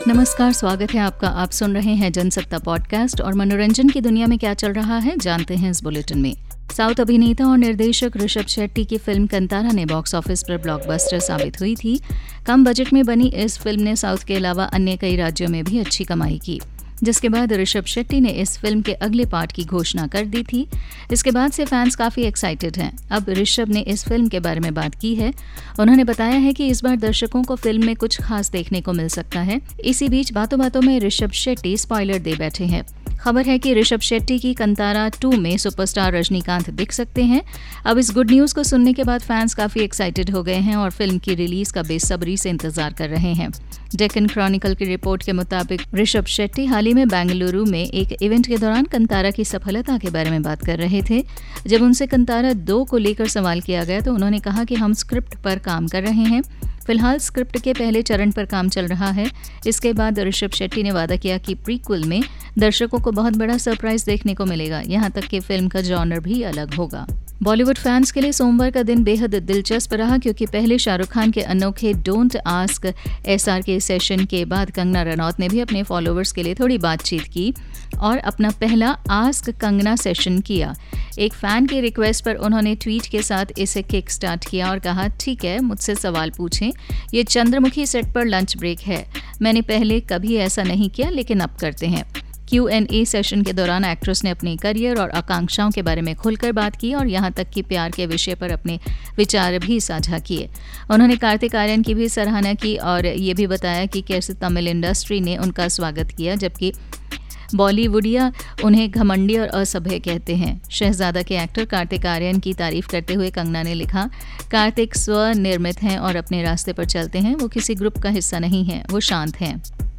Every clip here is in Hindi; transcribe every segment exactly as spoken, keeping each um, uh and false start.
नमस्कार, स्वागत है आपका। आप सुन रहे हैं जनसत्ता पॉडकास्ट और मनोरंजन की दुनिया में क्या चल रहा है जानते हैं इस बुलेटिन में। साउथ अभिनेता और निर्देशक ऋषभ शेट्टी की फिल्म कंतारा ने बॉक्स ऑफिस पर ब्लॉकबस्टर साबित हुई थी। कम बजट में बनी इस फिल्म ने साउथ के अलावा अन्य कई राज्यों में भी अच्छी कमाई की, जिसके बाद ऋषभ शेट्टी ने इस फिल्म के अगले पार्ट की घोषणा कर दी थी। इसके बाद से फैंस काफी एक्साइटेड हैं। अब ऋषभ ने इस फिल्म के बारे में बात की है। उन्होंने बताया है कि इस बार दर्शकों को फिल्म में कुछ खास देखने को मिल सकता है। इसी बीच बातों बातों में ऋषभ शेट्टी स्पॉइलर दे बैठे हैं। खबर है कि ऋषभ शेट्टी की कंतारा टू में सुपरस्टार रजनीकांत दिख सकते हैं। अब इस गुड न्यूज को सुनने के बाद फैंस काफी एक्साइटेड हो गए हैं और फिल्म की रिलीज का बेसब्री से इंतजार कर रहे हैं। डेक्कन क्रॉनिकल की रिपोर्ट के मुताबिक ऋषभ शेट्टी हाल ही में बेंगलुरु में एक इवेंट के दौरान कंतारा की सफलता के बारे में बात कर रहे थे। जब उनसे कंतारा दो को लेकर सवाल किया गया तो उन्होंने कहा कि हम स्क्रिप्ट पर काम कर रहे हैं। फिलहाल स्क्रिप्ट के पहले चरण पर काम चल रहा है। इसके बाद ऋषभ शेट्टी ने वादा किया कि प्रीक्वल में दर्शकों को बहुत बड़ा सरप्राइज देखने को मिलेगा। यहाँ तक कि फिल्म का जॉनर भी अलग होगा। बॉलीवुड फैंस के लिए सोमवार का दिन बेहद दिलचस्प रहा, क्योंकि पहले शाहरुख खान के अनोखे डोंट आस्क एसआर के सेशन के बाद कंगना रनौत ने भी अपने फॉलोअर्स के लिए थोड़ी बातचीत की और अपना पहला आस्क कंगना सेशन किया। एक फैन की रिक्वेस्ट पर उन्होंने ट्वीट के साथ इसे किक स्टार्ट किया और कहा, ठीक है, मुझसे सवाल पूछें। ये चंद्रमुखी सेट पर लंच ब्रेक है। मैंने पहले कभी ऐसा नहीं किया, लेकिन अब करते हैं। क्यू एंड ए सेशन के दौरान एक्ट्रेस ने अपने करियर और आकांक्षाओं के बारे में खुलकर बात की और यहाँ तक कि प्यार के विषय पर अपने विचार भी साझा किए। उन्होंने कार्तिक आर्यन की भी सराहना की और ये भी बताया कि कैसे तमिल इंडस्ट्री ने उनका स्वागत किया, जबकि बॉलीवुडिया उन्हें घमंडी और असभ्य कहते हैं। शहजादा के एक्टर कार्तिक आर्यन की तारीफ करते हुए कंगना ने लिखा, कार्तिक स्वनिर्मित हैं और अपने रास्ते पर चलते हैं। वो किसी ग्रुप का हिस्सा नहीं है, वो शांत हैं।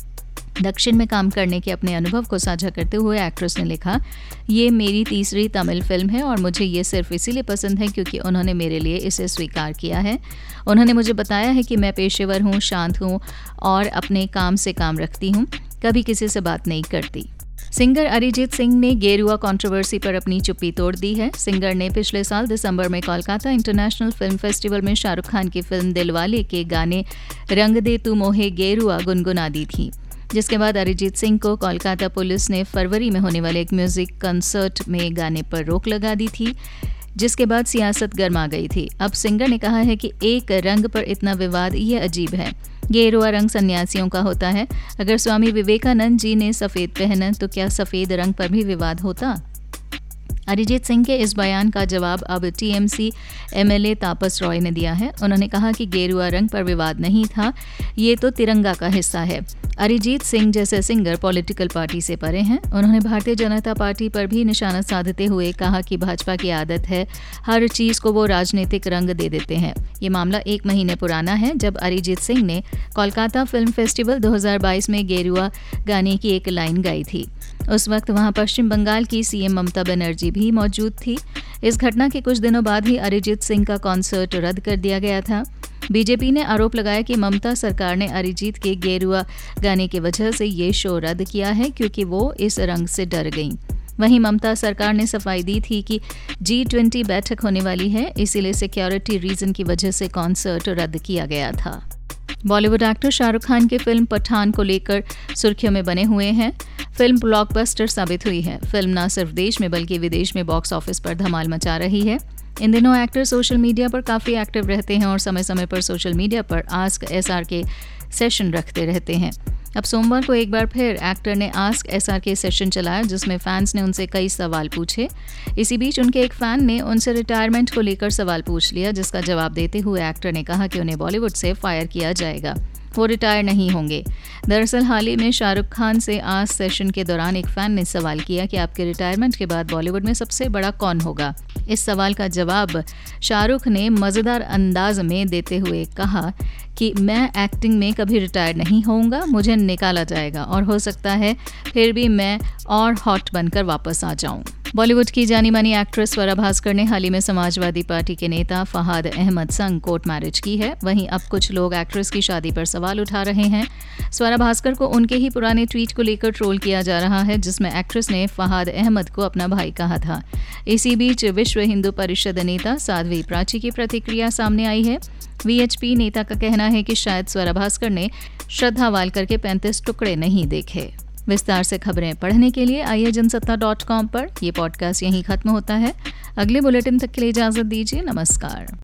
दक्षिण में काम करने के अपने अनुभव को साझा करते हुए एक्ट्रेस ने लिखा, ये मेरी तीसरी तमिल फिल्म है और मुझे ये सिर्फ इसीलिए पसंद है क्योंकि उन्होंने मेरे लिए इसे स्वीकार किया है। उन्होंने मुझे बताया है कि मैं पेशेवर हूँ, शांत हूँ और अपने काम से काम रखती हूँ, कभी किसी से बात नहीं करती। सिंगर अरिजीत सिंह ने गेरुआ कंट्रोवर्सी पर अपनी चुप्पी तोड़ दी है। सिंगर ने पिछले साल दिसंबर में कोलकाता इंटरनेशनल फिल्म फेस्टिवल में शाहरुख खान की फिल्म दिलवाले के गाने रंग दे तू मोहे गेरुआ गुनगुना दी थी, जिसके बाद अरिजीत सिंह को कोलकाता पुलिस ने फरवरी में होने वाले एक म्यूजिक कंसर्ट में गाने पर रोक लगा दी थी, जिसके बाद सियासत गर्मा गई थी। अब सिंगर ने कहा है कि एक रंग पर इतना विवाद, ये अजीब है। गेरुआ रंग सन्यासियों का होता है। अगर स्वामी विवेकानंद जी ने सफ़ेद पहना तो क्या सफ़ेद रंग पर भी विवाद होता? अरिजीत सिंह के इस बयान का जवाब अब टीएमसी एमएलए तापस रॉय ने दिया है। उन्होंने कहा कि गेरुआ रंग पर विवाद नहीं था, ये तो तिरंगा का हिस्सा है। अरिजीत सिंह जैसे सिंगर पॉलिटिकल पार्टी से परे हैं। उन्होंने भारतीय जनता पार्टी पर भी निशाना साधते हुए कहा कि भाजपा की आदत है हर चीज़ को वो राजनीतिक रंग दे देते हैं। ये मामला एक महीने पुराना है, जब अरिजीत सिंह ने कोलकाता फिल्म फेस्टिवल दो हज़ार बाईस में गेरुआ गाने की एक लाइन गाई थी। उस वक्त वहां पश्चिम बंगाल की सीएम ममता बनर्जी भी मौजूद थी। इस घटना के कुछ दिनों बाद ही अरिजीत सिंह का कॉन्सर्ट रद्द कर दिया गया था। बीजेपी ने आरोप लगाया कि ममता सरकार ने अरिजीत के गेरुआ गाने की वजह से ये शो रद्द किया है, क्योंकि वो इस रंग से डर गईं। वहीं ममता सरकार ने सफाई दी थी कि जी ट्वेंटी बैठक होने वाली है, इसीलिए सिक्योरिटी रीजन की वजह से कॉन्सर्ट रद्द किया गया था। बॉलीवुड एक्टर शाहरुख खान की फिल्म पठान को लेकर सुर्खियों में बने हुए हैं। फिल्म ब्लॉकबस्टर साबित हुई है। फिल्म न सिर्फ देश में बल्कि विदेश में बॉक्स ऑफिस पर धमाल मचा रही है। इन दिनों एक्टर सोशल मीडिया पर काफ़ी एक्टिव रहते हैं और समय समय पर सोशल मीडिया पर आस्क एसआर के सेशन रखते रहते हैं। अब सोमवार को एक बार फिर एक्टर ने आस्क एसआर के सेशन चलाया, जिसमें फैंस ने उनसे कई सवाल पूछे। इसी बीच उनके एक फैन ने उनसे रिटायरमेंट को लेकर सवाल पूछ लिया, जिसका जवाब देते हुए एक्टर ने कहा कि उन्हें बॉलीवुड से फायर किया जाएगा, वो रिटायर नहीं होंगे। दरअसल हाल ही में शाहरुख खान से आज सेशन के दौरान एक फैन ने सवाल किया कि आपके रिटायरमेंट के बाद बॉलीवुड में सबसे बड़ा कौन होगा। इस सवाल का जवाब शाहरुख ने मज़ेदार अंदाज में देते हुए कहा कि मैं एक्टिंग में कभी रिटायर नहीं होऊंगा, मुझे निकाला जाएगा और हो सकता है फिर भी मैं और हॉट बनकर वापस आ जाऊं। बॉलीवुड की जानी मानी एक्ट्रेस स्वरा भास्कर ने हाल ही में समाजवादी पार्टी के नेता फहाद अहमद संग कोर्ट मैरिज की है। वहीं अब कुछ लोग एक्ट्रेस की शादी पर सवाल उठा रहे हैं। स्वरा भास्कर को उनके ही पुराने ट्वीट को लेकर ट्रोल किया जा रहा है, जिसमें एक्ट्रेस ने फहाद अहमद को अपना भाई कहा था। इसी बीच विश्व हिंदू परिषद नेता साध्वी प्राची की प्रतिक्रिया सामने आई है। वीएचपी नेता का कहना है कि शायद स्वरा भास्कर ने श्रद्धा वालकर के पैंतीस टुकड़े नहीं देखे। विस्तार से खबरें पढ़ने के लिए आइए जनसत्ता डॉट कॉम पर। यह पॉडकास्ट यहीं खत्म होता है। अगले बुलेटिन तक के लिए इजाजत दीजिए। नमस्कार।